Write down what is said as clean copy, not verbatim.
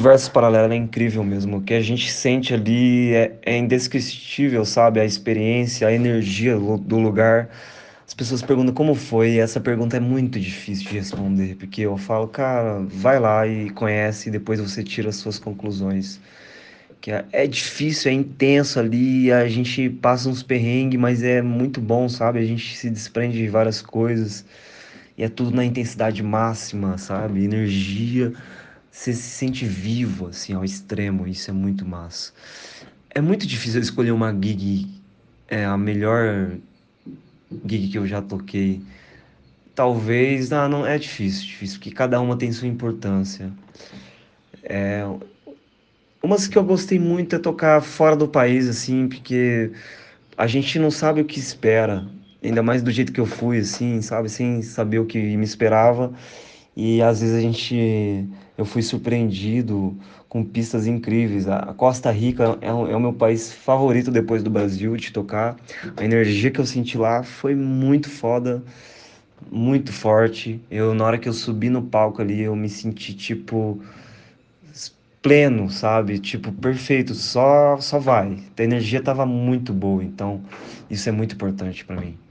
Universo Paralelo é incrível mesmo. O que a gente sente ali é indescritível, sabe? A experiência, a energia do lugar. As pessoas perguntam como foi, e essa pergunta é muito difícil de responder, porque eu falo, cara, vai lá e conhece, e depois você tira as suas conclusões. Que é difícil, é intenso ali, a gente passa uns perrengues, mas é muito bom, sabe? A gente se desprende de várias coisas, e é tudo na intensidade máxima, sabe? Energia. Você se sente vivo, assim, ao extremo, isso é muito massa. É muito difícil eu escolher uma gig, a melhor gig que eu já toquei. Talvez, não, é difícil, porque cada uma tem sua importância. Umas que eu gostei muito é tocar fora do país, assim, porque a gente não sabe o que espera. Ainda mais do jeito que eu fui, assim, sabe? Sem saber o que me esperava. E às vezes eu fui surpreendido com pistas incríveis. A Costa Rica é o meu país favorito depois do Brasil de tocar. A energia que eu senti lá foi muito foda, muito forte. Na hora que eu subi no palco ali, eu me senti tipo pleno, sabe? Tipo, perfeito, só vai. A energia tava muito boa, então isso é muito importante pra mim.